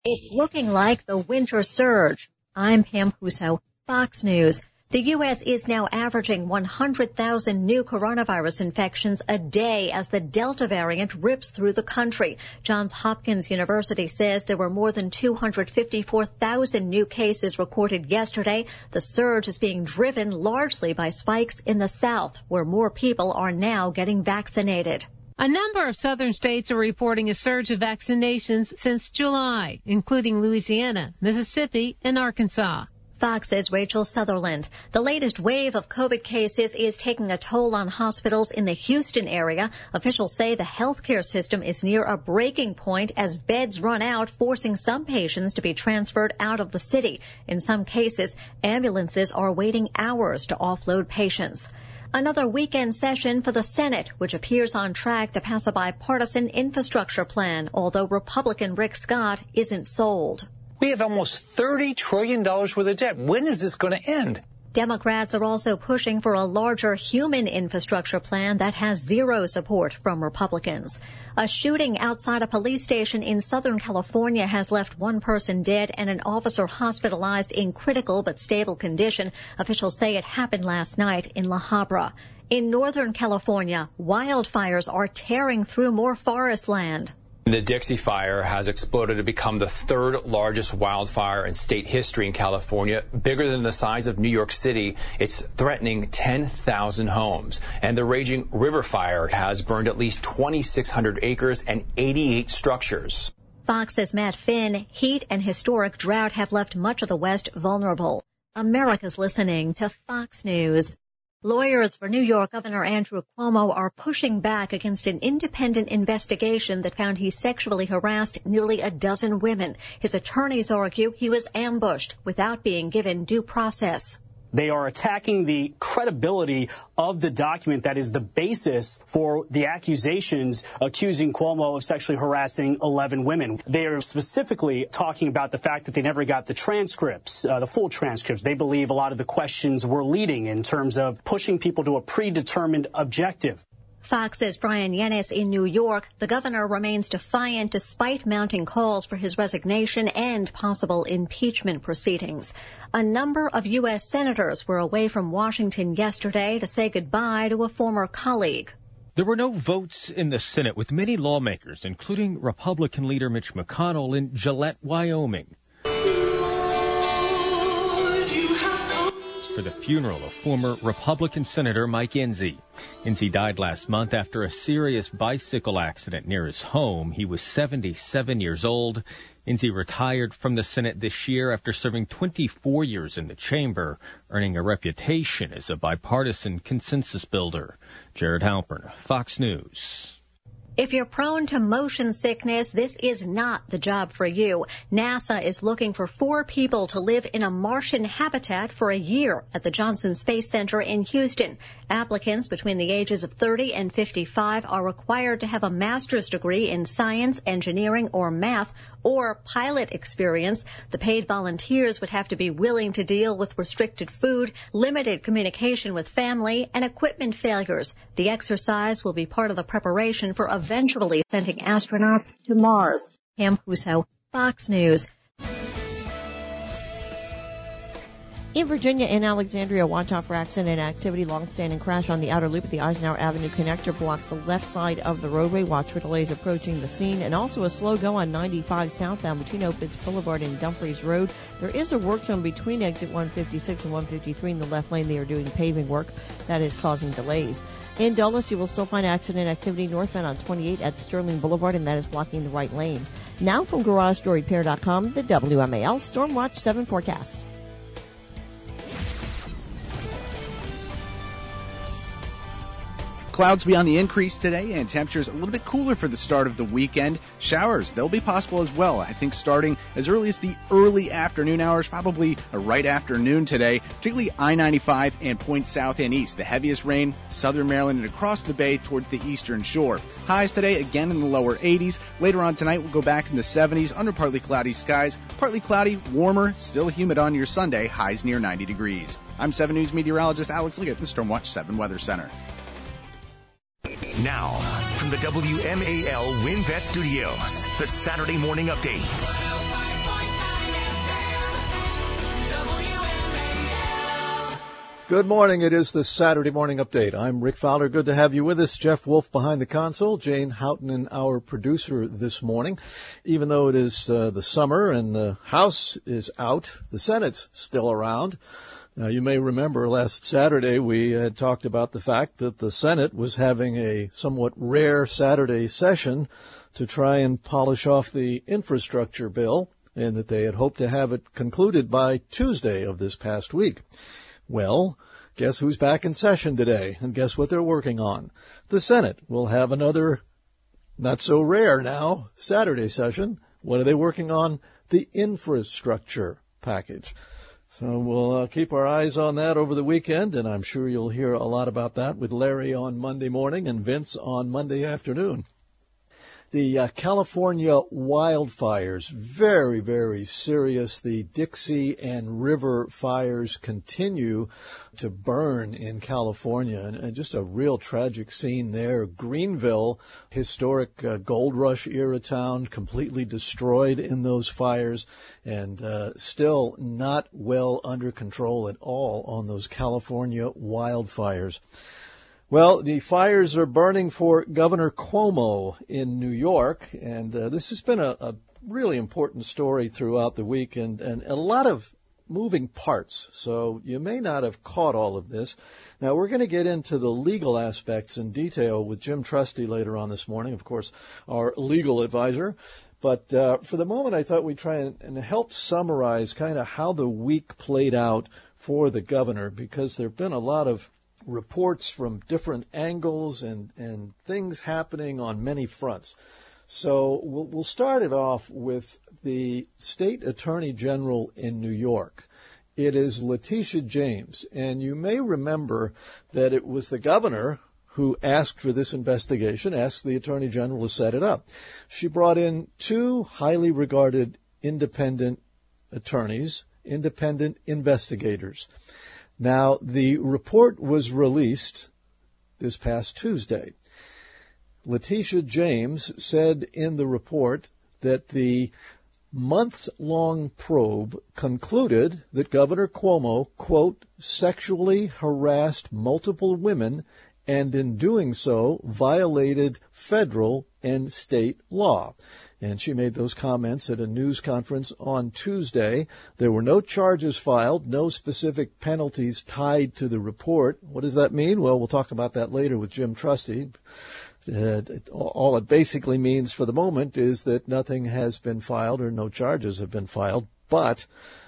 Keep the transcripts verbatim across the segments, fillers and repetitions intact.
It's looking like the winter surge. I'm Pam Puso, Fox News. The U S is now averaging one hundred thousand new coronavirus infections a day as the Delta variant rips through the country. Johns Hopkins University says there were more than two hundred fifty-four thousand new cases recorded yesterday. The surge is being driven largely by spikes in the South, where more people are now getting vaccinated. A number of southern states are reporting a surge of vaccinations since July, including Louisiana, Mississippi, and Arkansas. Fox's Rachel Sutherland. The latest wave of COVID cases is taking a toll on hospitals in the Houston area. Officials say the healthcare system is near a breaking point as beds run out, forcing some patients to be transferred out of the city. In some cases, ambulances are waiting hours to offload patients. Another weekend session for the Senate, which appears on track to pass a bipartisan infrastructure plan, although Republican Rick Scott isn't sold. We have almost thirty trillion dollars worth of debt. When is this going to end? Democrats are also pushing for a larger human infrastructure plan that has zero support from Republicans. A shooting outside a police station in Southern California has left one person dead and an officer hospitalized in critical but stable condition. Officials say it happened last night in La Habra. In Northern California, wildfires are tearing through more forest land. The Dixie Fire has exploded to become the third largest wildfire in state history in California, bigger than the size of New York City. It's threatening ten thousand homes. And the raging River Fire has burned at least twenty-six hundred acres and eighty-eight structures. Fox's Matt Finn. Heat and historic drought have left much of the West vulnerable. America's listening to Fox News. Lawyers for New York Governor Andrew Cuomo are pushing back against an independent investigation that found he sexually harassed nearly a dozen women. His attorneys argue he was ambushed without being given due process. They are attacking the credibility of the document that is the basis for the accusations accusing Cuomo of sexually harassing eleven women. They are specifically talking about the fact that they never got the transcripts, uh, the full transcripts. They believe a lot of the questions were leading in terms of pushing people to a predetermined objective. Fox's Brian Yennis in New York. The governor remains defiant despite mounting calls for his resignation and possible impeachment proceedings. A number of U S senators were away from Washington yesterday to say goodbye to a former colleague. There were no votes in the Senate, with many lawmakers, including Republican leader Mitch McConnell in Gillette, Wyoming, for the funeral of former Republican Senator Mike Enzi. Enzi died last month after a serious bicycle accident near his home. He was seventy-seven years old. Enzi retired from the Senate this year after serving twenty-four years in the chamber, earning a reputation as a bipartisan consensus builder. Jared Halpern, Fox News. If you're prone to motion sickness, this is not the job for you. NASA is looking for four people to live in a Martian habitat for a year at the Johnson Space Center in Houston. Applicants between the ages of thirty and fifty-five are required to have a master's degree in science, engineering, or math, or pilot experience. The paid volunteers would have to be willing to deal with restricted food, limited communication with family, and equipment failures. The exercise will be part of the preparation for eventually sending astronauts to Mars. Pam Puso, Fox News. In Virginia and Alexandria, watch out for accident activity. Long-standing crash on the outer loop at the Eisenhower Avenue connector blocks the left side of the roadway. Watch for delays approaching the scene. And also a slow go on ninety-five southbound between Opitz Boulevard and Dumfries Road. There is a work zone between exit one fifty-six and one fifty-three in the left lane. They are doing paving work that is causing delays. In Dulles, you will still find accident activity northbound on twenty-eight at Sterling Boulevard, and that is blocking the right lane. Now from Garage Door Repair dot com, the W M A L Storm Watch seven forecast. Clouds be on the increase today, and temperatures a little bit cooler for the start of the weekend. Showers, they'll be possible as well. I think starting as early as the early afternoon hours, probably a right afternoon today, particularly I ninety-five and points south and east. The heaviest rain, southern Maryland and across the bay towards the eastern shore. Highs today again in the lower eighties. Later on tonight, we'll go back in the seventies under partly cloudy skies. Partly cloudy, warmer, still humid on your Sunday, highs near ninety degrees. I'm seven News meteorologist Alex Liggett in the Stormwatch seven Weather Center. Now, from the W M A L WinBet Studios, the Saturday Morning Update. Good morning. It is the Saturday Morning Update. I'm Rick Fowler. Good to have you with us. Jeff Wolf behind the console. Jane Houghton, our producer this morning. Even though it is uh, the summer and the House is out, the Senate's still around. Now, you may remember last Saturday we had talked about the fact that the Senate was having a somewhat rare Saturday session to try and polish off the infrastructure bill, and that they had hoped to have it concluded by Tuesday of this past week. Well, guess who's back in session today, and guess what they're working on? The Senate will have another, not so rare now, Saturday session. What are they working on? The infrastructure package. So we'll uh, keep our eyes on that over the weekend, and I'm sure you'll hear a lot about that with Larry on Monday morning and Vince on Monday afternoon. The uh, California wildfires, very, very serious. The Dixie and River fires continue to burn in California, and, and just a real tragic scene there. Greenville, historic uh, gold rush era town, completely destroyed in those fires, and uh, still not well under control at all on those California wildfires. Well, the fires are burning for Governor Cuomo in New York, and uh, this has been a, a really important story throughout the week, and, and a lot of moving parts, so you may not have caught all of this. Now, we're going to get into the legal aspects in detail with Jim Trusty later on this morning, of course, our legal advisor. But uh, for the moment, I thought we'd try and, and help summarize kind of how the week played out for the governor, because there have been a lot of reports from different angles and, and things happening on many fronts. So we'll, we'll start it off with the state attorney general in New York. It is Letitia James, and you may remember that it was the governor who asked for this investigation, asked the attorney general to set it up. She brought in two highly regarded independent attorneys, independent investigators. Now, the report was released this past Tuesday. Letitia James said in the report that the months-long probe concluded that Governor Cuomo, quote, sexually harassed multiple women and in doing so violated federal and state law. And she made those comments at a news conference on Tuesday. There were no charges filed, no specific penalties tied to the report. What does that mean? Well, we'll talk about that later with Jim Trusty. Uh, all it basically means for the moment is that nothing has been filed or no charges have been filed, but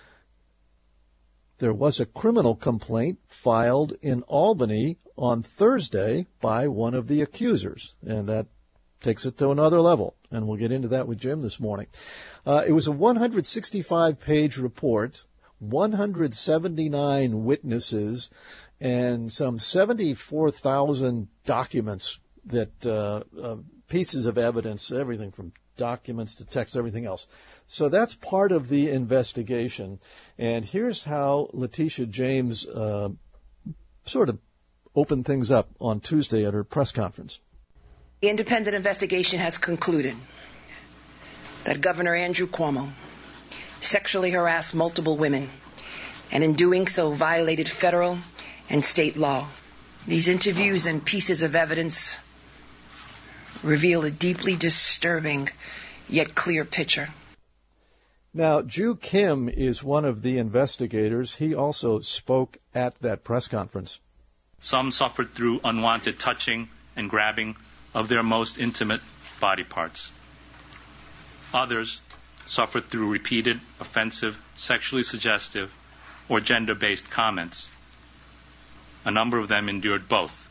there was a criminal complaint filed in Albany on Thursday by one of the accusers, and that takes it to another level, and we'll get into that with Jim this morning. Uh, it was a one hundred sixty-five page report, one hundred seventy-nine witnesses, and some seventy-four thousand documents that uh, uh, pieces of evidence, everything from documents to text, everything else. So that's part of the investigation, and here's how Letitia James uh, sort of opened things up on Tuesday at her press conference. The independent investigation has concluded that Governor Andrew Cuomo sexually harassed multiple women and in doing so violated federal and state law. These interviews and pieces of evidence reveal a deeply disturbing yet clear picture. Now, Ju Kim is one of the investigators. He also spoke at that press conference. Some suffered through unwanted touching and grabbing of their most intimate body parts. Others suffered through repeated, offensive, sexually suggestive, or gender-based comments. A number of them endured both.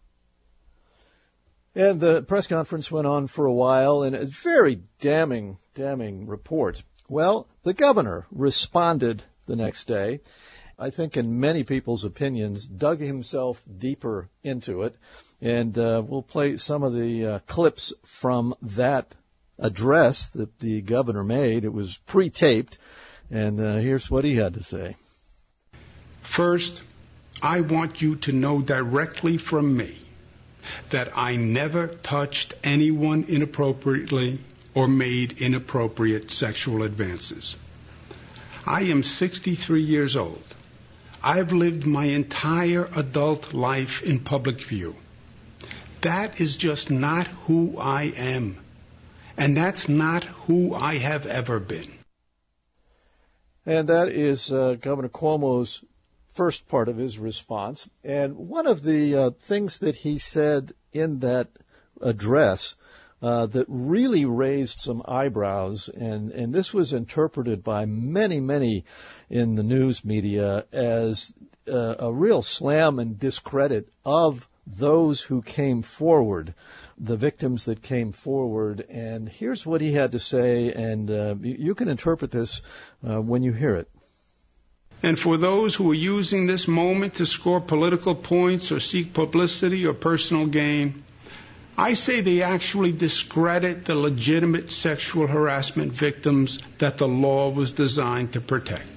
And the press conference went on for a while, and a very damning, damning report. Well, the governor responded the next day. I think in many people's opinions, dug himself deeper into it. And uh, we'll play some of the uh, clips from that address that the governor made. It was pre-taped, and uh, here's what he had to say. First, I want you to know directly from me that I never touched anyone inappropriately or made inappropriate sexual advances. I am sixty-three years old. I've lived my entire adult life in public view. That is just not who I am. And that's not who I have ever been. And that is uh, Governor Cuomo's first part of his response. And one of the uh, things that he said in that address uh, that really raised some eyebrows, and, and this was interpreted by many, many in the news media as uh, a real slam and discredit of those who came forward, the victims that came forward. And here's what he had to say, and uh, you, you can interpret this uh, when you hear it. And for those who are using this moment to score political points or seek publicity or personal gain, I say they actually discredit the legitimate sexual harassment victims that the law was designed to protect.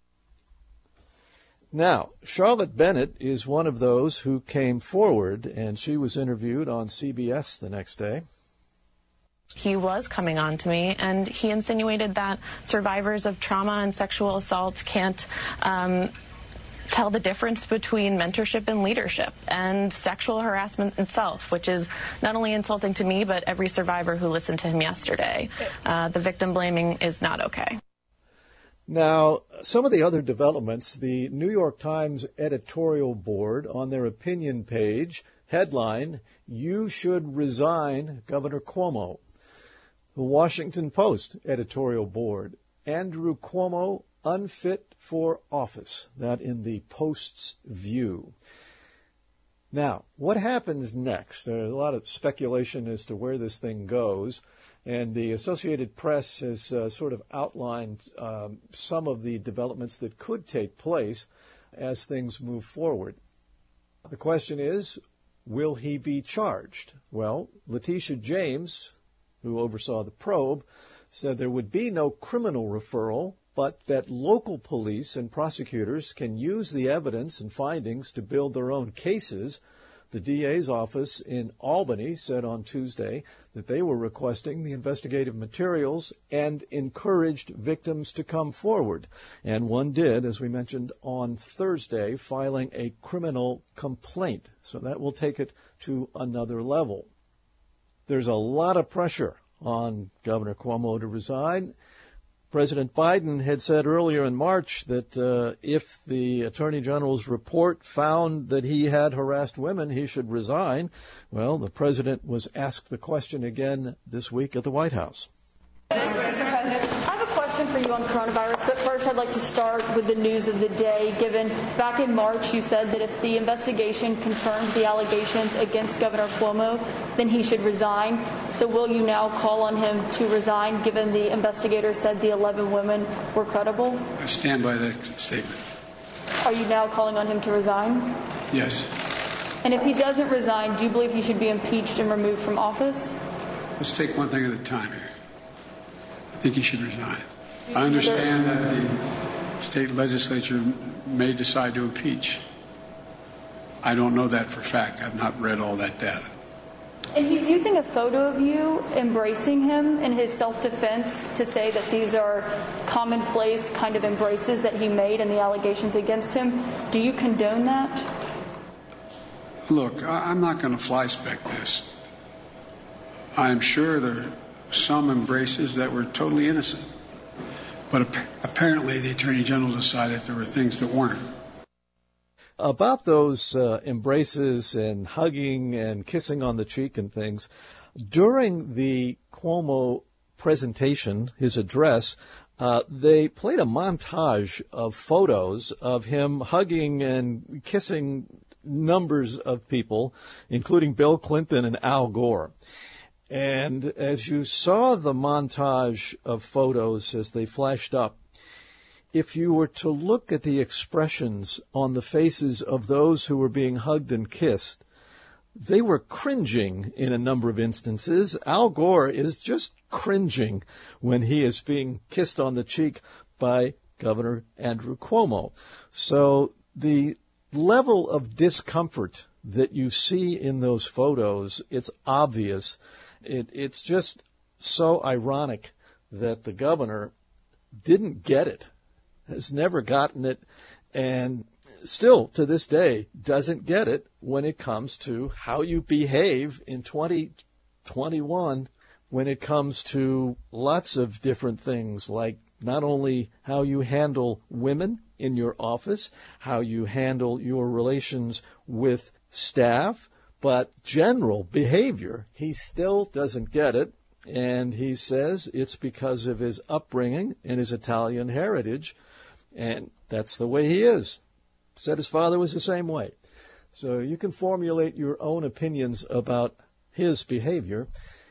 Now, Charlotte Bennett is one of those who came forward, and she was interviewed on C B S the next day. He was coming on to me, and he insinuated that survivors of trauma and sexual assault can't um, tell the difference between mentorship and leadership and sexual harassment itself, which is not only insulting to me, but every survivor who listened to him yesterday. Uh, the victim blaming is not okay. Now, some of the other developments, the New York Times editorial board on their opinion page, headline, "You should resign, Governor Cuomo." The Washington Post editorial board, Andrew Cuomo unfit for office. That in the Post's view. Now, what happens next? There's a lot of speculation as to where this thing goes, and the Associated Press has uh, sort of outlined um, some of the developments that could take place as things move forward. The question is, will he be charged? Well, Letitia James, who oversaw the probe, said there would be no criminal referral, but that local police and prosecutors can use the evidence and findings to build their own cases. The D A's office in Albany said on Tuesday that they were requesting the investigative materials and encouraged victims to come forward. And one did, as we mentioned on Thursday, filing a criminal complaint. So that will take it to another level. There's a lot of pressure on Governor Cuomo to resign. President Biden had said earlier in March that uh, if the Attorney General's report found that he had harassed women, he should resign. Well, the president was asked the question again this week at the White House. Mister President, I have a question for you on coronavirus, but first I'd like to start with the news of the day, given back in March you said that if the investigation confirmed the allegations against Governor Cuomo, then he should resign. So will you now call on him to resign, given the investigators said the eleven women were credible? I stand by that statement. Are you now calling on him to resign? Yes. And if he doesn't resign, do you believe he should be impeached and removed from office? Let's take one thing at a time here. I think he should resign. I understand that the state legislature may decide to impeach. I don't know that for a fact. I've not read all that data. And he's using a photo of you embracing him in his self-defense to say that these are commonplace kind of embraces that he made and the allegations against him. Do you condone that? Look, I'm not going to fly spec this. I'm sure there are some embraces that were totally innocent. But apparently the Attorney General decided there were things that weren't. About those uh, embraces and hugging and kissing on the cheek and things, during the Cuomo presentation, his address, uh, they played a montage of photos of him hugging and kissing numbers of people, including Bill Clinton and Al Gore. And as you saw the montage of photos as they flashed up, if you were to look at the expressions on the faces of those who were being hugged and kissed, they were cringing in a number of instances. Al Gore is just cringing when he is being kissed on the cheek by Governor Andrew Cuomo. So the level of discomfort that you see in those photos, it's obvious. It, it's just so ironic that the governor didn't get it, has never gotten it, and still, to this day, doesn't get it when it comes to how you behave in twenty twenty-one when it comes to lots of different things, like not only how you handle women in your office, how you handle your relations with staff, but general behavior. He still doesn't get it, and he says it's because of his upbringing and his Italian heritage, and that's the way he is. Said his father was the same way. So you can formulate your own opinions about his behavior.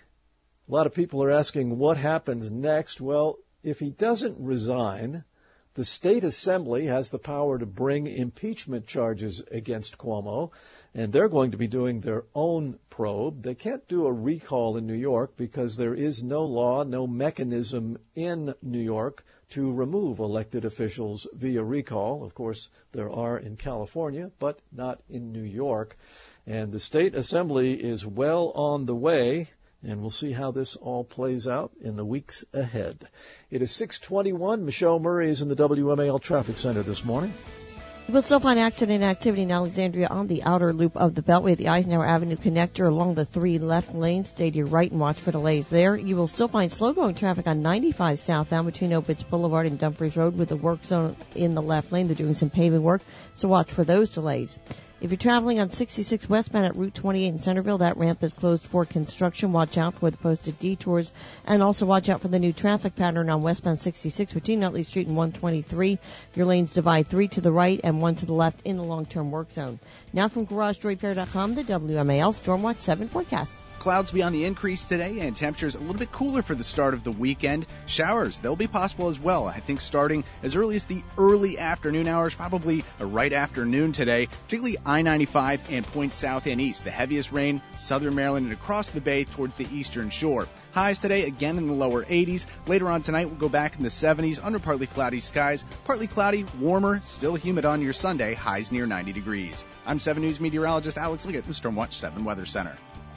A lot of people are asking what happens next. Well, if he doesn't resign, the state assembly has the power to bring impeachment charges against Cuomo, and they're going to be doing their own probe. They can't do a recall in New York because there is no law, no mechanism in New York to remove elected officials via recall. Of course, there are in California, but not in New York. And the state assembly is well on the way, and we'll see how this all plays out in the weeks ahead. It is six twenty-one. Michelle Murray is in the W M A L Traffic Center this morning. You will still find accident activity in Alexandria on the outer loop of the Beltway, the Eisenhower Avenue connector along the three left lanes. Stay to your right and watch for delays there. You will still find slow-going traffic on ninety-five southbound between Opitz Boulevard and Dumfries Road with the work zone in the left lane. They're doing some paving work, so watch for those delays. If you're traveling on sixty-six westbound at Route twenty-eight in Centerville, that ramp is closed for construction. Watch out for the posted detours, and also watch out for the new traffic pattern on westbound sixty-six between Nutley Street and one twenty-three. Your lanes divide three to the right and one to the left in the long-term work zone. Now from Garage Door Repair dot com, the W M A L Stormwatch seven forecast. Clouds be on the increase today, and temperatures a little bit cooler for the start of the weekend. Showers, they'll be possible as well. I think starting as early as the early afternoon hours, probably a right afternoon today, particularly I ninety-five and points south and east. The heaviest rain, southern Maryland and across the bay towards the eastern shore. Highs today again in the lower eighties. Later on tonight, we'll go back in the seventies under partly cloudy skies. Partly cloudy, warmer, still humid on your Sunday. Highs near ninety degrees. I'm seven News meteorologist Alex Liggett in the Stormwatch seven Weather Center.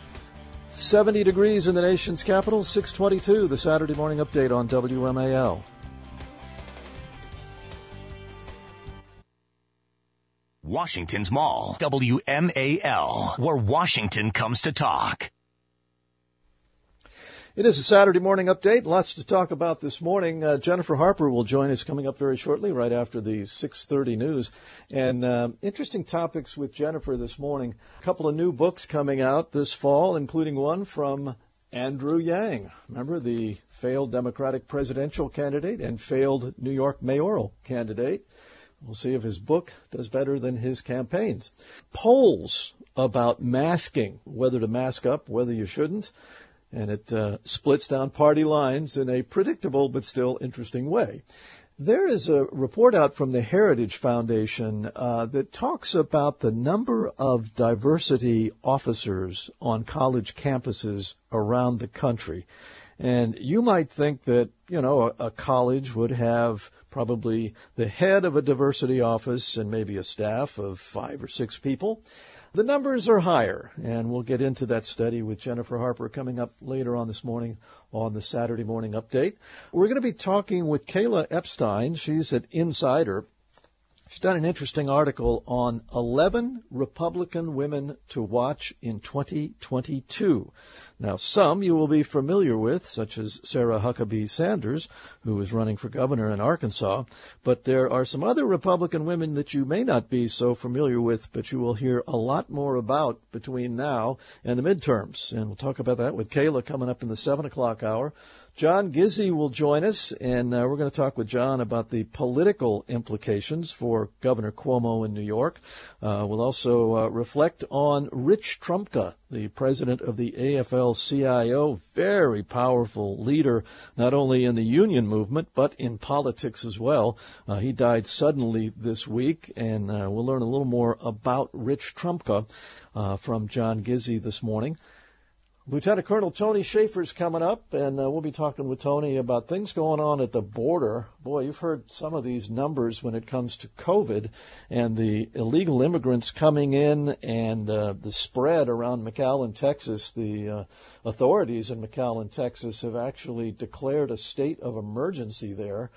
seventy degrees in the nation's capital, six twenty-two, the Saturday morning update on W M A L. Washington's Mall, W M A L, where Washington comes to talk. It is a Saturday morning update. Lots to talk about this morning. Uh, Jennifer Harper will join us coming up very shortly, right after the six thirty news. And uh, interesting topics with Jennifer this morning. A couple of new books coming out this fall, including one from Andrew Yang. Remember, the failed Democratic presidential candidate and failed New York mayoral candidate. We'll see if his book does better than his campaigns. Polls about masking, whether to mask up, whether you shouldn't. And it uh, splits down party lines in a predictable but still interesting way. There is a report out from the Heritage Foundation uh, that talks about the number of diversity officers on college campuses around the country. And you might think that, you know, a, a college would have probably the head of a diversity office and maybe a staff of five or six people. The numbers are higher, and we'll get into that study with Jennifer Harper coming up later on this morning on the Saturday morning update. We're going to be talking with Kayla Epstein. She's at Insider. She's done an interesting article on eleven Republican women to watch in twenty twenty-two. Now, some you will be familiar with, such as Sarah Huckabee Sanders, who is running for governor in Arkansas. But there are some other Republican women that you may not be so familiar with, but you will hear a lot more about between now and the midterms. And we'll talk about that with Kayla coming up in the seven o'clock hour. John Gizzi will join us, and uh, we're going to talk with John about the political implications for Governor Cuomo in New York. Uh, we'll also uh, reflect on Rich Trumka, the president of the A F L C I O, very powerful leader, not only in the union movement, but in politics as well. Uh, he died suddenly this week, and uh, we'll learn a little more about Rich Trumka uh, from John Gizzi this morning. Lieutenant Colonel Tony Schaefer's coming up, and uh, we'll be talking with Tony about things going on at the border. Boy, you've heard some of these numbers when it comes to COVID and the illegal immigrants coming in and uh, the spread around McAllen, Texas. The uh, authorities in McAllen, Texas have actually declared a state of emergency there.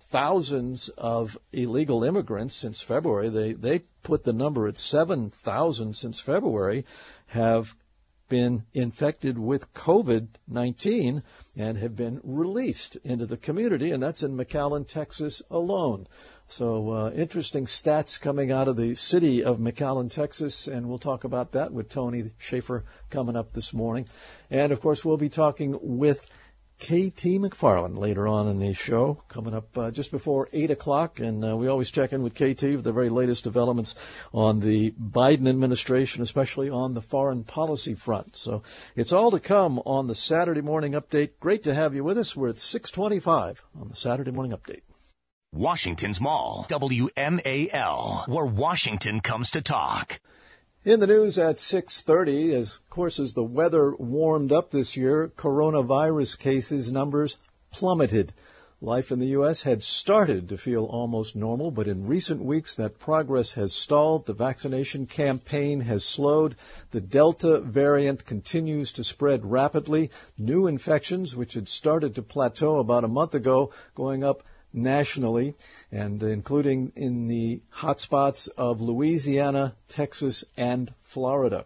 thousands of illegal immigrants since February. They they put the number at seven thousand since February have been infected with COVID nineteen and have been released into the community, and that's in McAllen, Texas alone. So uh, interesting stats coming out of the city of McAllen, Texas, and we'll talk about that with Tony Schaefer coming up this morning. And, of course, we'll be talking with K T McFarland later on in the show, coming up uh, just before eight o'clock. And uh, we always check in with K T for the very latest developments on the Biden administration, especially on the foreign policy front. So it's all to come on the Saturday Morning Update. Great to have you with us. We're at six twenty-five on the Saturday Morning Update. Washington's Mall, W M A L, where Washington comes to talk. In the news at six thirty, as of course as the weather warmed up this year, coronavirus cases numbers plummeted. Life in the U S had started to feel almost normal, but in recent weeks that progress has stalled. The vaccination campaign has slowed. The Delta variant continues to spread rapidly. New infections, which had started to plateau about a month ago, going up nationally, and including in the hotspots of Louisiana, Texas, and Florida.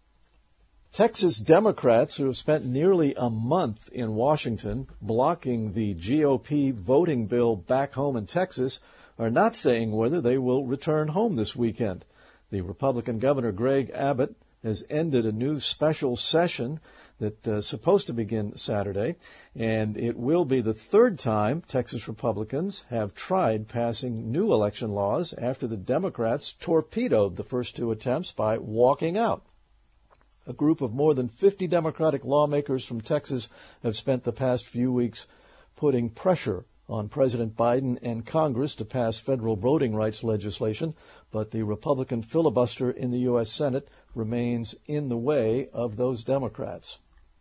Texas Democrats, who have spent nearly a month in Washington blocking the G O P voting bill back home in Texas, are not saying whether they will return home this weekend. The Republican Governor Greg Abbott has ended a new special session that's uh, supposed to begin Saturday, and it will be the third time Texas Republicans have tried passing new election laws after the Democrats torpedoed the first two attempts by walking out. A group of more than fifty Democratic lawmakers from Texas have spent the past few weeks putting pressure on President Biden and Congress to pass federal voting rights legislation, but the Republican filibuster in the U S Senate remains in the way of those Democrats.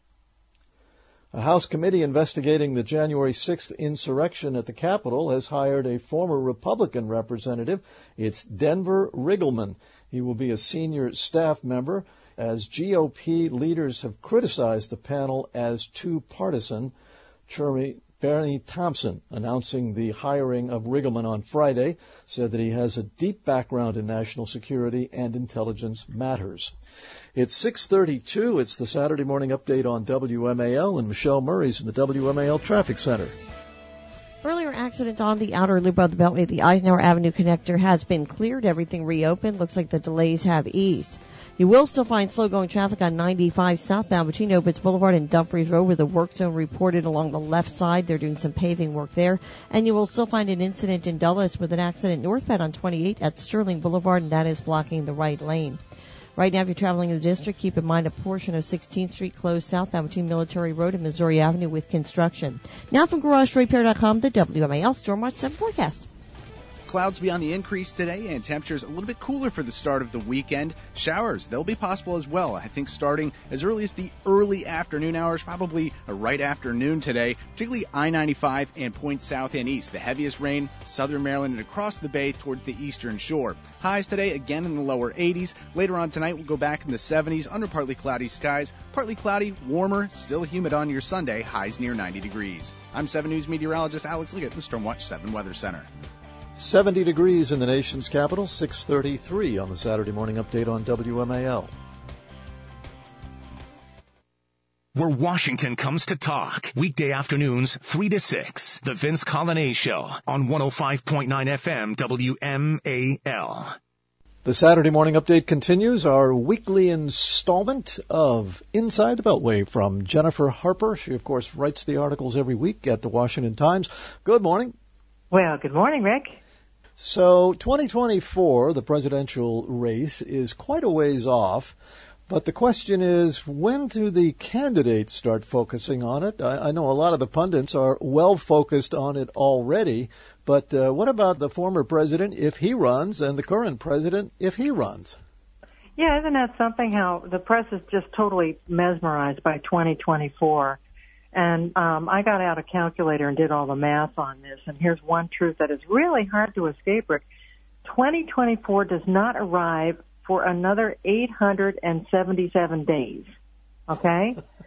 A House committee investigating the January sixth insurrection at the Capitol has hired a former Republican representative. It's Denver Riggleman. He will be a senior staff member, as G O P leaders have criticized the panel as too partisan. Chairman Bernie Thompson, announcing the hiring of Riggleman on Friday, said that he has a deep background in national security and intelligence matters. It's six thirty-two. It's the Saturday Morning Update on W M A L, and Michelle Murray's in the W M A L Traffic Center. Earlier accident on the outer loop of the Beltway. The Eisenhower Avenue connector has been cleared. Everything reopened. Looks like the delays have eased. You will still find slow-going traffic on ninety-five southbound between Opitz Boulevard and Dumfries Road, where the work zone reported along the left side. They're doing some paving work there. And you will still find an incident in Dulles with an accident northbound on twenty-eight at Sterling Boulevard, and that is blocking the right lane. Right now, if you're traveling in the district, keep in mind a portion of sixteenth Street closed southbound between Military Road and Missouri Avenue with construction. Now from Garage Repair dot com, the W M A L Storm Watch seven forecast. Clouds be on the increase today, and temperatures a little bit cooler for the start of the weekend. Showers, they'll be possible as well. I think starting as early as the early afternoon hours, probably a right afternoon today, particularly I ninety-five and points south and east. The heaviest rain, southern Maryland and across the bay towards the eastern shore. Highs today again in the lower eighties. Later on tonight, we'll go back in the seventies under partly cloudy skies. Partly cloudy, warmer, still humid on your Sunday. Highs near ninety degrees. I'm seven News meteorologist Alex Liggett in the Stormwatch seven Weather Center. seventy degrees in the nation's capital, six thirty-three on the Saturday Morning Update on W M A L. Where Washington comes to talk. Weekday afternoons, three to six. The Vince Colonnade Show on one oh five point nine F M W M A L. The Saturday Morning Update continues, our weekly installment of Inside the Beltway from Jennifer Harper. She, of course, writes the articles every week at the Washington Times. Good morning. Well, good morning, Rick. So twenty twenty-four, the presidential race, is quite a ways off. But the question is, when do the candidates start focusing on it? I, I know a lot of the pundits are well focused on it already. But uh, what about the former president if he runs and the current president if he runs? Yeah, isn't that something how the press is just totally mesmerized by twenty twenty-four? And um, I got out a calculator and did all the math on this. And here's one truth that is really hard to escape, Rick. twenty twenty-four does not arrive for another eight hundred seventy-seven days. Okay?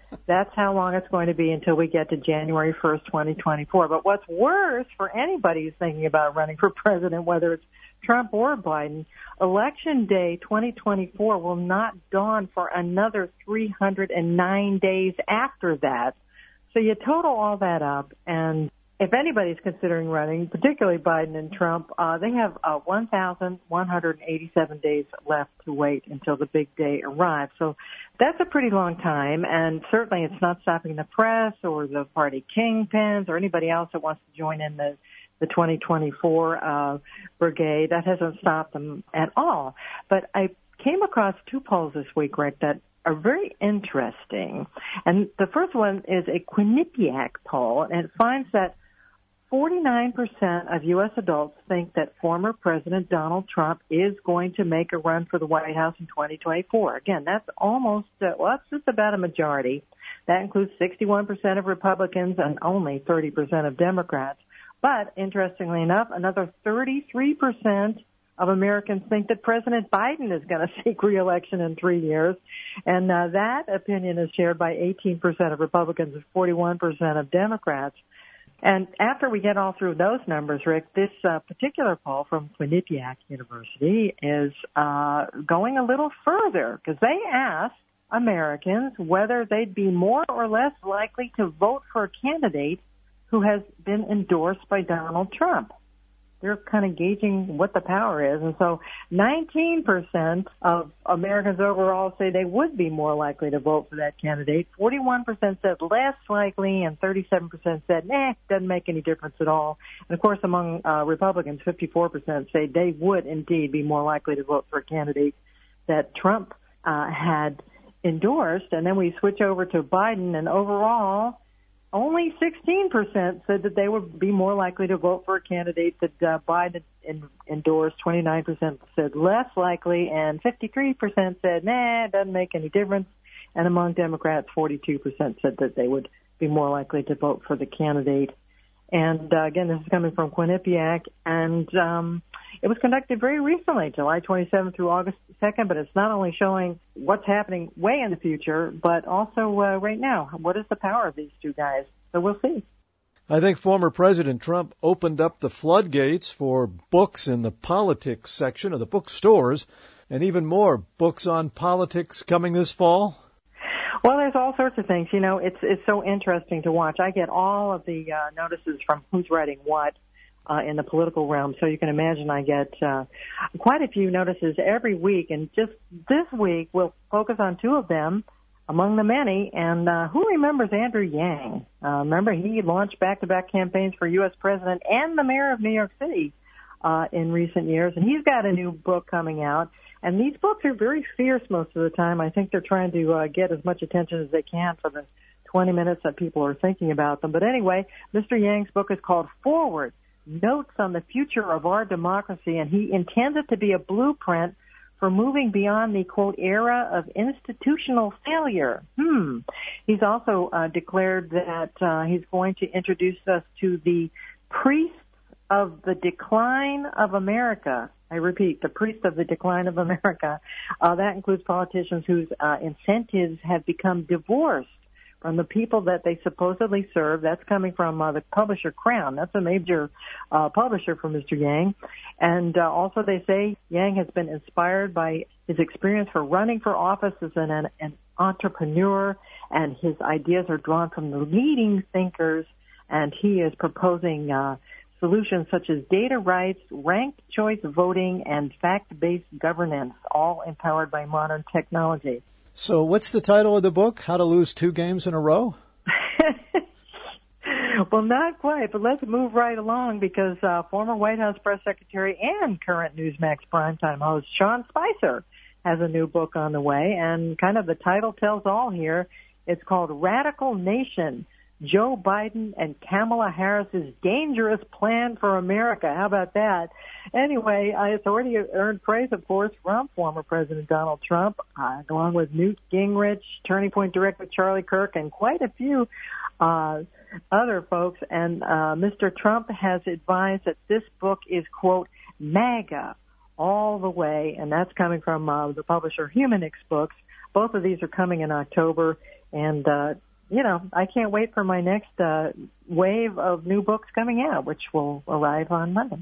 That's how long it's going to be until we get to January first, twenty twenty-four. But what's worse for anybody who's thinking about running for president, whether it's Trump or Biden, Election Day twenty twenty-four will not dawn for another three hundred nine days after that. So you total all that up, and if anybody's considering running, particularly Biden and Trump, uh, they have uh, one thousand one hundred eighty-seven days left to wait until the big day arrives. So that's a pretty long time, and certainly it's not stopping the press or the party kingpins or anybody else that wants to join in the the twenty twenty-four uh, brigade. That hasn't stopped them at all. But I came across two polls this week, Rick, that are very interesting. And the first one is a Quinnipiac poll, and it finds that forty-nine percent of U S adults think that former President Donald Trump is going to make a run for the White House in twenty twenty-four. Again, that's almost, uh, well, that's just about a majority. That includes sixty-one percent of Republicans and only thirty percent of Democrats. But interestingly enough, another thirty-three percent of Americans think that President Biden is going to seek re-election in three years. And uh, that opinion is shared by eighteen percent of Republicans and forty-one percent of Democrats. And after we get all through those numbers, Rick, this uh, particular poll from Quinnipiac University is uh, going a little further because they asked Americans whether they'd be more or less likely to vote for a candidate who has been endorsed by Donald Trump. They're kind of gauging what the power is. And so nineteen percent of Americans overall say they would be more likely to vote for that candidate. forty-one percent said less likely, and thirty-seven percent said, nah, doesn't make any difference at all. And, of course, among uh, Republicans, fifty-four percent say they would indeed be more likely to vote for a candidate that Trump uh, had endorsed. And then we switch over to Biden, and overall, only sixteen percent said that they would be more likely to vote for a candidate that uh, Biden en- endorsed. twenty-nine percent said less likely, and fifty-three percent said, nah, it doesn't make any difference. And among Democrats, forty-two percent said that they would be more likely to vote for the candidate. And, uh, again, this is coming from Quinnipiac, and um, it was conducted very recently, July twenty-seventh through August second, but it's not only showing what's happening way in the future, but also uh, right now. What is the power of these two guys? So we'll see. I think former President Trump opened up the floodgates for books in the politics section of the bookstores, and even more books on politics coming this fall. Well, there's all sorts of things. You know, it's it's so interesting to watch. I get all of the uh, notices from who's writing what uh, in the political realm, so you can imagine I get uh, quite a few notices every week. And just this week, we'll focus on two of them among the many. And uh, who remembers Andrew Yang? Uh, remember, he launched back-to-back campaigns for U S president and the mayor of New York City uh, in recent years, and he's got a new book coming out. And these books are very fierce most of the time. I think they're trying to uh, get as much attention as they can for the twenty minutes that people are thinking about them. But anyway, Mister Yang's book is called Forward, Notes on the Future of Our Democracy, and he intends it to be a blueprint for moving beyond the, quote, era of institutional failure. Hmm. He's also uh, declared that uh, he's going to introduce us to the priests of the decline of America. I repeat, the priest of the decline of America. Uh, that includes politicians whose uh, incentives have become divorced from the people that they supposedly serve. That's coming from uh, the publisher Crown. That's a major uh, publisher for Mister Yang. And uh, also they say Yang has been inspired by his experience for running for office as an, an, an entrepreneur, and his ideas are drawn from the leading thinkers, and he is proposing uh solutions such as data rights, ranked choice voting, and fact-based governance, all empowered by modern technology. So what's the title of the book? How to Lose Two Games in a Row? Well, not quite, but let's move right along because uh, former White House press secretary and current Newsmax primetime host Sean Spicer has a new book on the way, and kind of the title tells all here. It's called Radical Nation, Joe Biden and Kamala Harris's Dangerous Plan for America. How about that? Anyway, uh, it's already earned praise, of course, from former President Donald Trump, uh, along with Newt Gingrich, Turning Point Director Charlie Kirk, and quite a few uh, other folks. And uh, Mister Trump has advised that this book is, quote, MAGA all the way, and that's coming from uh, the publisher Humanix Books. Both of these are coming in October. And, uh, you know, I can't wait for my next uh, wave of new books coming out, which will arrive on Monday.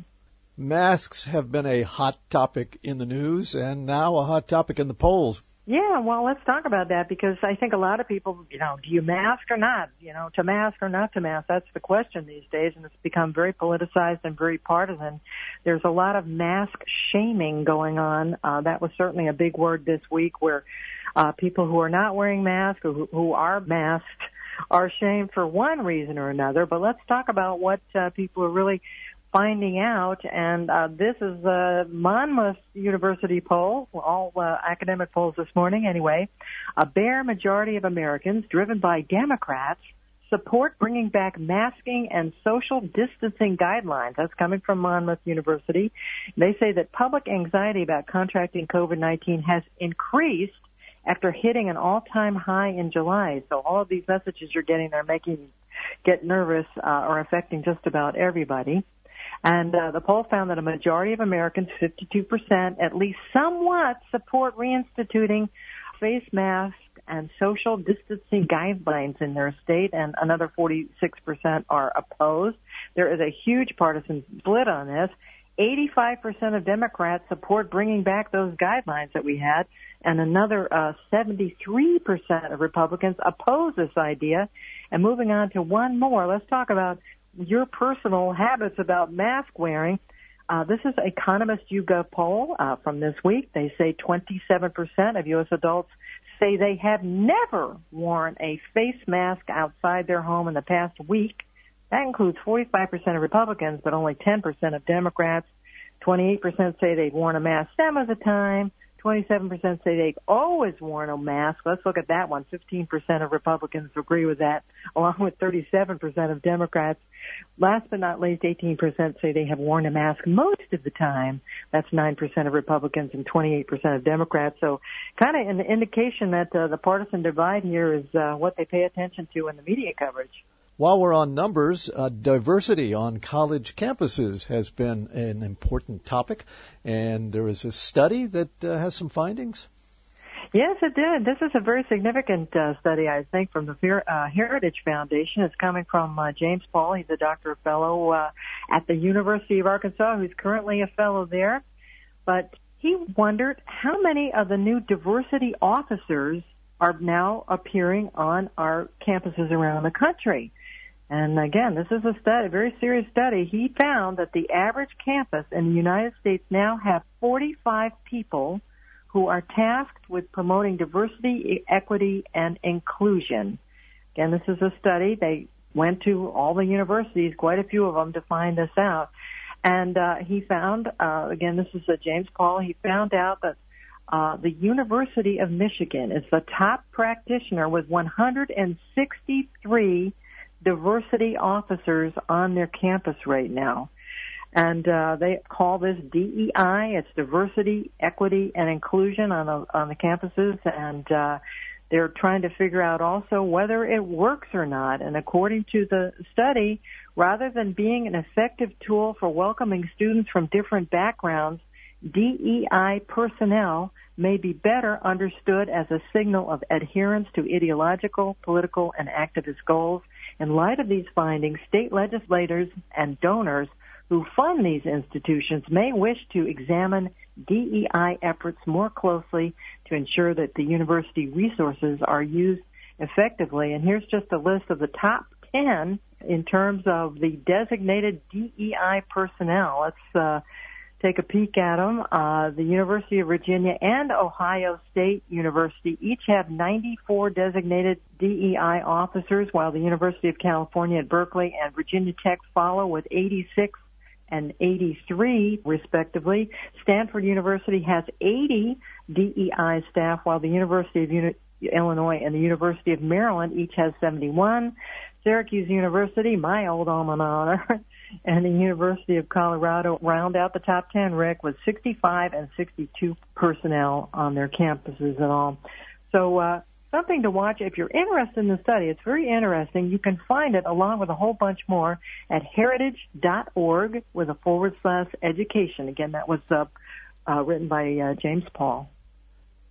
Masks have been a hot topic in the news and now a hot topic in the polls. Yeah, well, let's talk about that because I think a lot of people, you know, do you mask or not? You know, to mask or not to mask? That's the question these days, and it's become very politicized and very partisan. There's a lot of mask shaming going on. Uh, that was certainly a big word this week where uh, people who are not wearing masks or who, who are masked are shamed for one reason or another. But let's talk about what uh, people are really finding out, and uh, this is the Monmouth University poll, all uh, academic polls this morning anyway. A bare majority of Americans, driven by Democrats, support bringing back masking and social distancing guidelines. That's coming from Monmouth University. They say that public anxiety about contracting COVID nineteen has increased after hitting an all-time high in July. So all of these messages you're getting are making you get nervous uh, or affecting just about everybody. And uh, the poll found that a majority of Americans, fifty-two percent, at least somewhat support reinstituting face masks and social distancing guidelines in their state, and another forty-six percent are opposed. There is a huge partisan split on this. eighty-five percent of Democrats support bringing back those guidelines that we had, and another uh, seventy-three percent of Republicans oppose this idea. And moving on to one more, let's talk about your personal habits about mask wearing. Uh, this is Economist YouGov poll uh, from this week. They say twenty-seven percent of U S adults say they have never worn a face mask outside their home in the past week. That includes forty-five percent of Republicans, but only ten percent of Democrats. twenty-eight percent say they've worn a mask some of the time. twenty-seven percent say they've always worn a mask. Let's look at that one. fifteen percent of Republicans agree with that, along with thirty-seven percent of Democrats. Last but not least, eighteen percent say they have worn a mask most of the time. That's nine percent of Republicans and twenty-eight percent of Democrats. So kind of an indication that uh, the partisan divide here is uh, what they pay attention to in the media coverage. While we're on numbers, uh, diversity on college campuses has been an important topic, and there is a study that uh, has some findings. Yes, it did. This is a very significant uh, study, I think, from the Fer- uh, Heritage Foundation. It's coming from uh, James Paul. He's a doctoral fellow uh, at the University of Arkansas, who's currently a fellow there. But he wondered how many of the new diversity officers are now appearing on our campuses around the country. And again, this is a study, a very serious study. He found that the average campus in the United States now have forty-five people who are tasked with promoting diversity, equity, and inclusion. Again, this is a study. They went to all the universities, quite a few of them, to find this out. And uh, he found, uh, again, this is uh, James Paul, he found out that uh, the University of Michigan is the top practitioner with one hundred sixty-three diversity officers on their campus right now. And uh, they call this D E I. It's diversity, equity, and inclusion on the, on the campuses. And uh, they're trying to figure out also whether it works or not. And according to the study, rather than being an effective tool for welcoming students from different backgrounds, D E I personnel may be better understood as a signal of adherence to ideological, political, and activist goals. In light of these findings, state legislators and donors who fund these institutions may wish to examine D E I efforts more closely to ensure that the university resources are used effectively. And here's just a list of the top ten in terms of the designated D E I personnel. Let's uh, take a peek at them. Uh, the University of Virginia and Ohio State University each have ninety-four designated D E I officers, while the University of California at Berkeley and Virginia Tech follow with eighty-six and eighty-three, respectively. Stanford University has eighty D E I staff, while the University of Uni- Illinois and the University of Maryland each has seventy-one. Syracuse University, my old alma mater, and the University of Colorado round out the top ten, Rick, with sixty-five and sixty-two personnel on their campuses and all. So uh, something to watch. If you're interested in the study, it's very interesting. You can find it along with a whole bunch more at heritage dot org with a forward slash education. Again, that was uh, uh, written by uh, James Paul.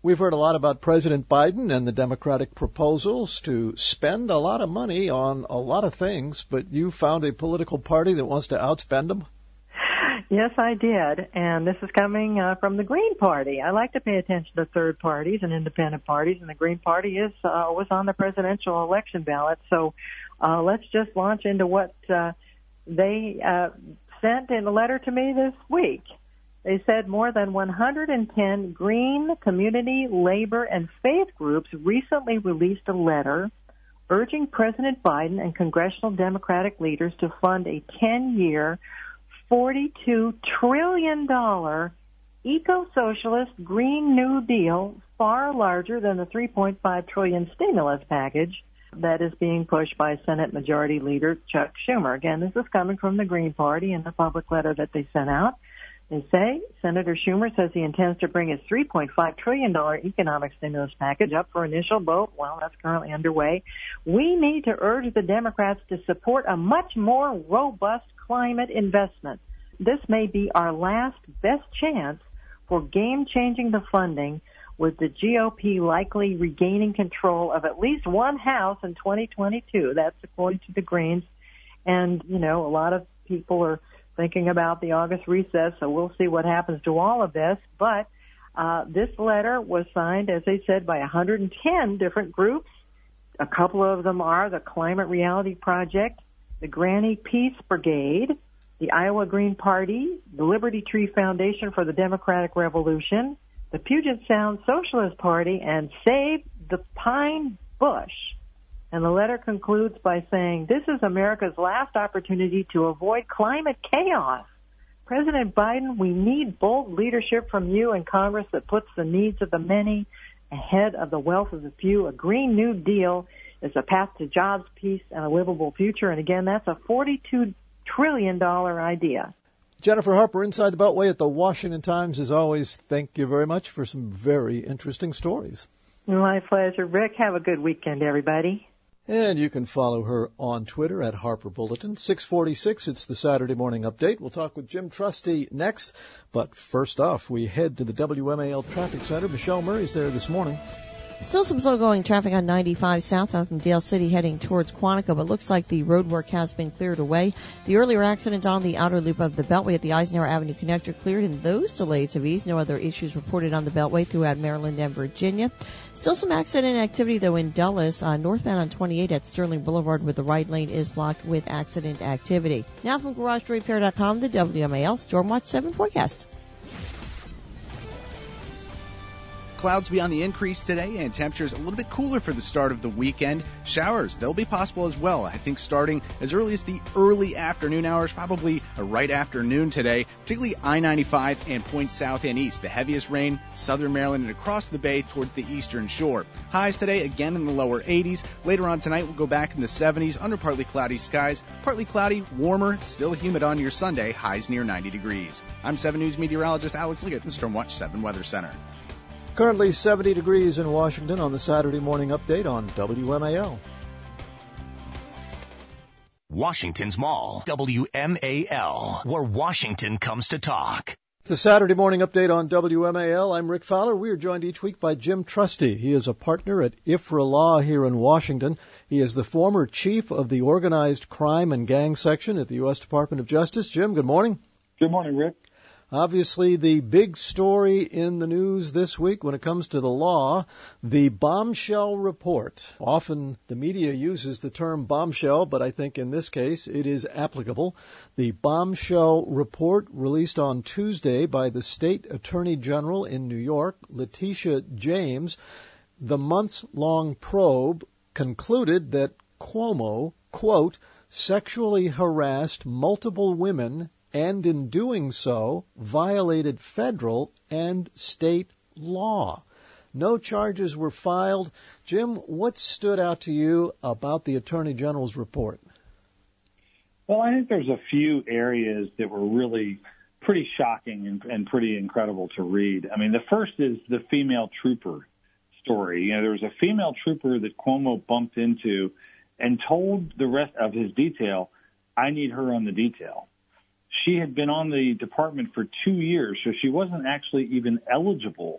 We've heard a lot about President Biden and the Democratic proposals to spend a lot of money on a lot of things, but you found a political party that wants to outspend them? Yes, I did, and this is coming uh, from the Green Party. I like to pay attention to third parties and independent parties, and the Green Party is uh, was on the presidential election ballot. So uh, let's just launch into what uh, they uh, sent in a letter to me this week. They said more than one hundred ten green, community, labor, and faith groups recently released a letter urging President Biden and congressional Democratic leaders to fund a ten-year, forty-two trillion dollars eco-socialist Green New Deal, far larger than the three point five trillion dollars stimulus package that is being pushed by Senate Majority Leader Chuck Schumer. Again, this is coming from the Green Party in the public letter that they sent out. They say Senator Schumer says he intends to bring his three point five trillion dollars economic stimulus package up for initial vote. Well, that's currently underway. We need to urge the Democrats to support a much more robust climate investment. This may be our last best chance for game-changing the funding, with the G O P likely regaining control of at least one House in twenty twenty-two. That's according to the Greens. And, you know, a lot of people are thinking about the August recess, so we'll see what happens to all of this. But uh, this letter was signed, as they said, by one hundred ten different groups. A couple of them are the Climate Reality Project, the Granny Peace Brigade, the Iowa Green Party, the Liberty Tree Foundation for the Democratic Revolution, the Puget Sound Socialist Party, and Save the Pine Bush. And the letter concludes by saying, this is America's last opportunity to avoid climate chaos. President Biden, we need bold leadership from you in Congress that puts the needs of the many ahead of the wealth of the few. A Green New Deal is a path to jobs, peace, and a livable future. And again, that's a forty-two trillion dollars idea. Jennifer Harper, Inside the Beltway at the Washington Times. As always, thank you very much for some very interesting stories. My pleasure, Rick. Have a good weekend, everybody. And you can follow her on Twitter at Harper Bulletin. six forty-six, it's the Saturday Morning Update. We'll talk with Jim Trusty next. But first off, we head to the W M A L Traffic Center. Michelle Murray's there this morning. Still some slow-going traffic on ninety-five southbound from Dale City heading towards Quantico, but looks like the road work has been cleared away. The earlier accident on the outer loop of the Beltway at the Eisenhower Avenue connector cleared, and those delays have eased. No other issues reported on the Beltway throughout Maryland and Virginia. Still some accident activity, though, in Dulles, uh, northbound on twenty-eight at Sterling Boulevard, where the right lane is blocked with accident activity. Now from Garage Door Repair dot com, the W M A L Storm Watch seven forecast. Clouds be on the increase today and temperatures a little bit cooler for the start of the weekend. Showers, they'll be possible as well. I think starting as early as the early afternoon hours, probably a right afternoon today, particularly I ninety-five and points south and east. The heaviest rain, southern Maryland and across the bay towards the eastern shore. Highs today again in the lower eighties. Later on tonight, we'll go back in the seventies under partly cloudy skies. Partly cloudy, warmer, still humid on your Sunday, highs near ninety degrees. I'm seven News meteorologist Alex Liggett in Stormwatch seven Weather Center. Currently seventy degrees in Washington on the Saturday Morning Update on W M A L. Washington's Mall, W M A L, where Washington comes to talk. The Saturday Morning Update on W M A L. I'm Rick Fowler. We are joined each week by Jim Trusty. He is a partner at I F R A Law here in Washington. He is the former chief of the Organized Crime and Gang Section at the U S Department of Justice. Jim, good morning. Good morning, Rick. Obviously, the big story in the news this week when it comes to the law, the bombshell report. Often the media uses the term bombshell, but I think in this case it is applicable. The bombshell report released on Tuesday by the State Attorney General in New York, Letitia James. The months-long probe concluded that Cuomo, quote, sexually harassed multiple women and in doing so, violated federal and state law. No charges were filed. Jim, what stood out to you about the Attorney General's report? Well, I think there's a few areas that were really pretty shocking and, and pretty incredible to read. I mean, the first is the female trooper story. You know, there was a female trooper that Cuomo bumped into and told the rest of his detail, I need her on the detail. She had been on the department for two years, so she wasn't actually even eligible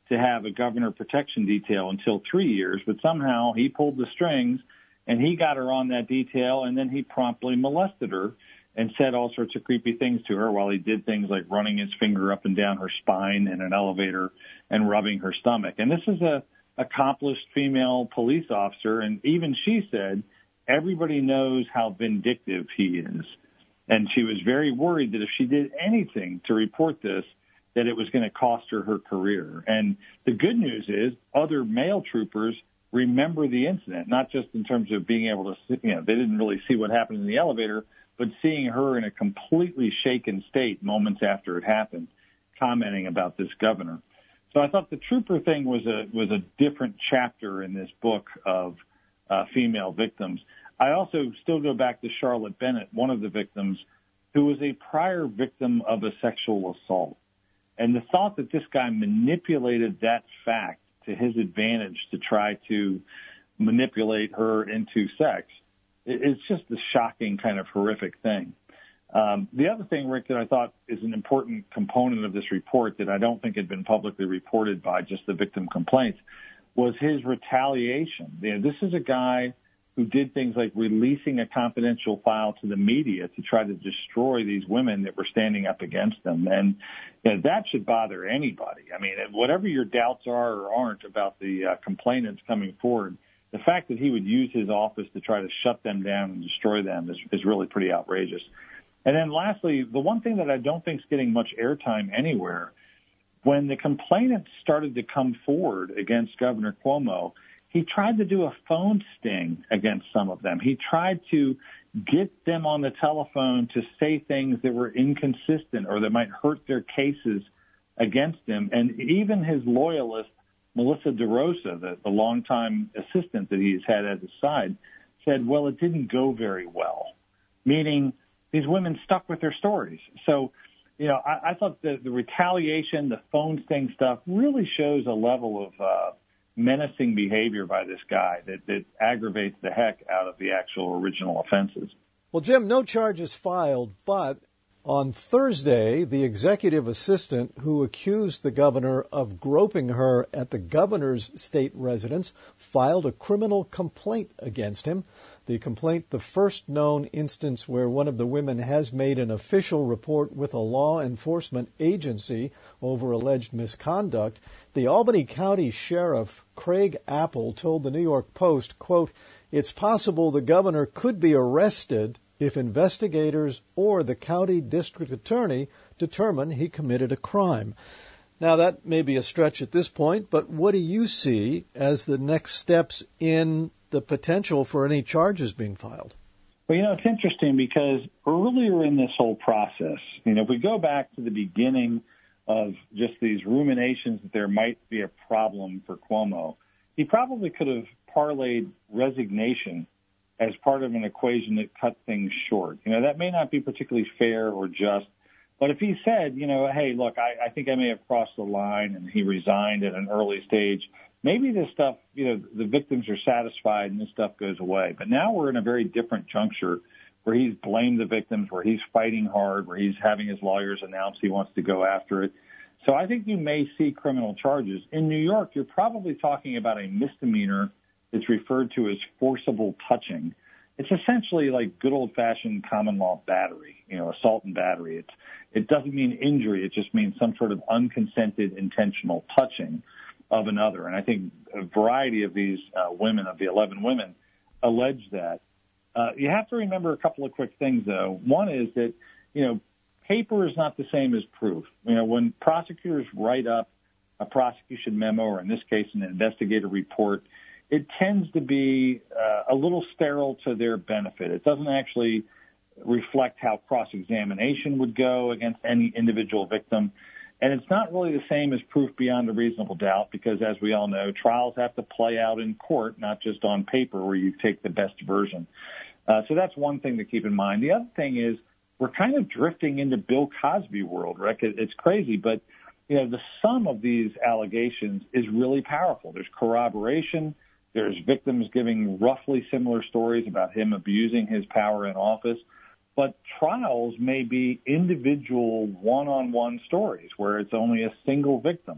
to have a governor protection detail until three years, but somehow he pulled the strings and he got her on that detail, and then he promptly molested her and said all sorts of creepy things to her while he did things like running his finger up and down her spine in an elevator and rubbing her stomach. And this is a accomplished female police officer, and even she said everybody knows how vindictive he is. And she was very worried that if she did anything to report this, that it was going to cost her her career. And the good news is other male troopers remember the incident, not just in terms of being able to see, you know, they didn't really see what happened in the elevator, but seeing her in a completely shaken state moments after it happened, commenting about this governor. So I thought the trooper thing was a was a different chapter in this book of uh, female victims. I also still go back to Charlotte Bennett, one of the victims, who was a prior victim of a sexual assault. And the thought that this guy manipulated that fact to his advantage to try to manipulate her into sex, it's just a shocking kind of horrific thing. Um, the other thing, Rick, that I thought is an important component of this report that I don't think had been publicly reported by just the victim complaints was his retaliation. You know, this is a guy who did things like releasing a confidential file to the media to try to destroy these women that were standing up against them. And you know, that should bother anybody. I mean, whatever your doubts are or aren't about the uh, complainants coming forward, the fact that he would use his office to try to shut them down and destroy them is, is really pretty outrageous. And then lastly, the one thing that I don't think is getting much airtime anywhere, when the complainants started to come forward against Governor Cuomo, he tried to do a phone sting against some of them. He tried to get them on the telephone to say things that were inconsistent or that might hurt their cases against him. And even his loyalist, Melissa DeRosa, the, the longtime assistant that he's had at his side, said, well, it didn't go very well, meaning these women stuck with their stories. So, you know, I, I thought the, the retaliation, the phone sting stuff really shows a level of uh, menacing behavior by this guy that, that aggravates the heck out of the actual original offenses. Well, Jim, no charges filed, but on Thursday, the executive assistant who accused the governor of groping her at the governor's state residence filed a criminal complaint against him. The complaint, the first known instance where one of the women has made an official report with a law enforcement agency over alleged misconduct. The Albany County Sheriff, Craig Apple, told the New York Post, quote, it's possible the governor could be arrested if investigators or the county district attorney determine he committed a crime. Now, that may be a stretch at this point, but what do you see as the next steps in the potential for any charges being filed? Well, you know, it's interesting because earlier in this whole process, you know, if we go back to the beginning of just these ruminations that there might be a problem for Cuomo, he probably could have parlayed resignation as part of an equation that cut things short. You know, that may not be particularly fair or just, but if he said, you know, hey, look, I, I think I may have crossed the line, and he resigned at an early stage, maybe this stuff, you know, the victims are satisfied and this stuff goes away. But now we're in a very different juncture where he's blamed the victims, where he's fighting hard, where he's having his lawyers announce he wants to go after it. So I think you may see criminal charges. In New York, you're probably talking about a misdemeanor that's referred to as forcible touching. It's essentially like good old-fashioned common law battery, you know, assault and battery. It's, it doesn't mean injury. It just means some sort of unconsented intentional touching of another. And I think a variety of these uh, women, of the eleven women, allege that. Uh, you have to remember a couple of quick things, though. One is that, you know, paper is not the same as proof. You know, when prosecutors write up a prosecution memo, or in this case, an investigative report, it tends to be uh, a little sterile to their benefit. It doesn't actually reflect how cross-examination would go against any individual victim. And it's not really the same as proof beyond a reasonable doubt because, as we all know, trials have to play out in court, not just on paper where you take the best version. Uh, so that's one thing to keep in mind. The other thing is we're kind of drifting into Bill Cosby world, Rick. It's crazy, but you know the sum of these allegations is really powerful. There's corroboration. There's victims giving roughly similar stories about him abusing his power in office. But trials may be individual one-on-one stories where it's only a single victim.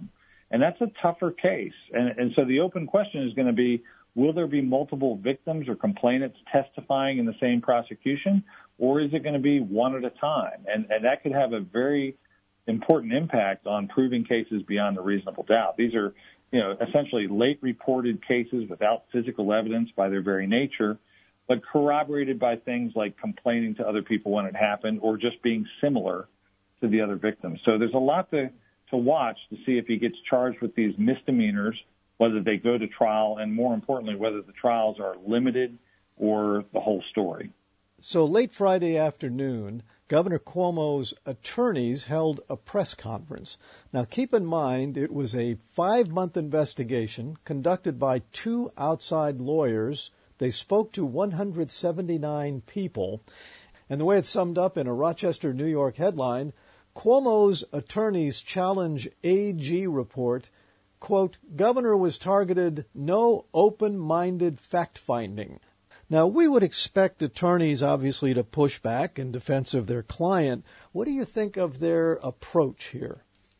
And that's a tougher case. And, and so the open question is going to be, will there be multiple victims or complainants testifying in the same prosecution, or is it going to be one at a time? And, and that could have a very important impact on proving cases beyond a reasonable doubt. These are, you know, essentially late reported cases without physical evidence by their very nature, but corroborated by things like complaining to other people when it happened or just being similar to the other victims. So there's a lot to, to watch to see if he gets charged with these misdemeanors, whether they go to trial, and more importantly, whether the trials are limited or the whole story. So late Friday afternoon, Governor Cuomo's attorneys held a press conference. Now, keep in mind, it was a five-month investigation conducted by two outside lawyers. They spoke to one hundred seventy-nine people. And the way it's summed up in a Rochester, New York headline, Cuomo's attorneys challenge A G report, quote, Governor was targeted, no open-minded fact-finding. Now, we would expect attorneys, obviously, to push back in defense of their client. What do you think of their approach here?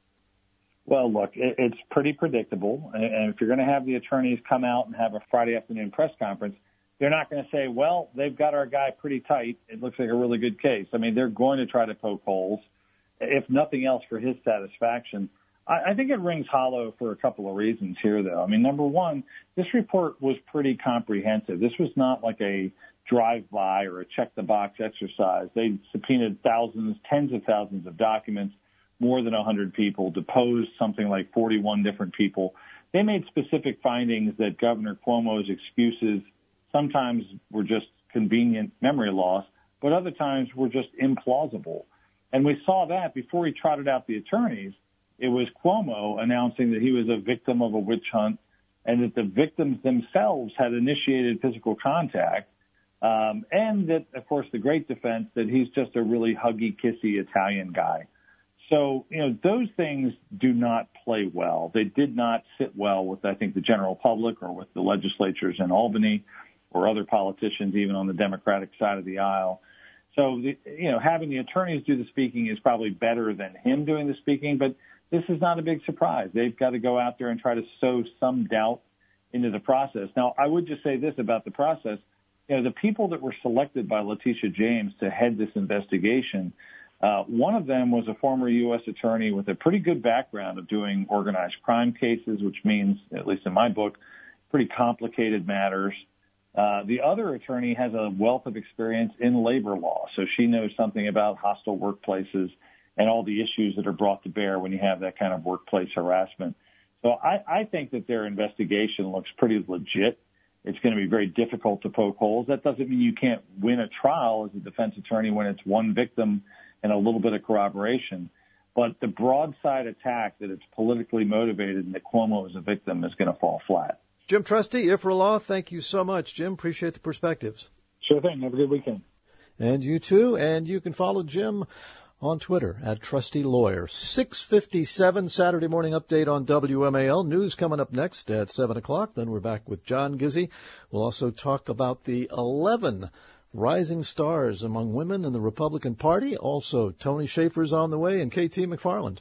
Well, look, it's pretty predictable. And if you're going to have the attorneys come out and have a Friday afternoon press conference, they're not going to say, well, they've got our guy pretty tight. It looks like a really good case. I mean, they're going to try to poke holes, if nothing else, for his satisfaction. I think it rings hollow for a couple of reasons here, though. I mean, number one, this report was pretty comprehensive. This was not like a drive-by or a check-the-box exercise. They subpoenaed thousands, tens of thousands of documents, more than one hundred people, deposed something like forty-one different people. They made specific findings that Governor Cuomo's excuses sometimes were just convenient memory loss, but other times were just implausible. And we saw that before he trotted out the attorneys. It was Cuomo announcing that he was a victim of a witch hunt and that the victims themselves had initiated physical contact, um, and that, of course, the great defense that he's just a really huggy, kissy Italian guy. So, you know, those things do not play well. They did not sit well with, I think, the general public or with the legislatures in Albany or other politicians, even on the Democratic side of the aisle. So, the, you know, having the attorneys do the speaking is probably better than him doing the speaking, but this is not a big surprise. They've got to go out there and try to sow some doubt into the process. Now, I would just say this about the process. You know, the people that were selected by Letitia James to head this investigation, uh, one of them was a former U S attorney with a pretty good background of doing organized crime cases, which means, at least in my book, pretty complicated matters. Uh, the other attorney has a wealth of experience in labor law, so she knows something about hostile workplaces and all the issues that are brought to bear when you have that kind of workplace harassment. So I, I think that their investigation looks pretty legit. It's going to be very difficult to poke holes. That doesn't mean you can't win a trial as a defense attorney when it's one victim and a little bit of corroboration. But the broadside attack that it's politically motivated and that Cuomo is a victim is going to fall flat. Jim Trusty, I F R A Law, thank you so much. Jim, appreciate the perspectives. Sure thing. Have a good weekend. And you too. And you can follow Jim on Twitter at Trusty Lawyer. six fifty-seven Saturday morning update on W M A L. News coming up next at seven o'clock. Then we're back with John Gizzi. We'll also talk about the eleven rising stars among women in the Republican Party. Also, Tony Schaefer's on the way and K T McFarland.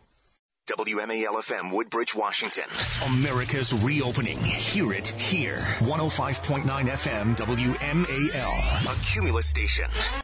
W M A L F M, Woodbridge, Washington. America's reopening. Hear it here. one oh five point nine F M, W M A L. A Cumulus station.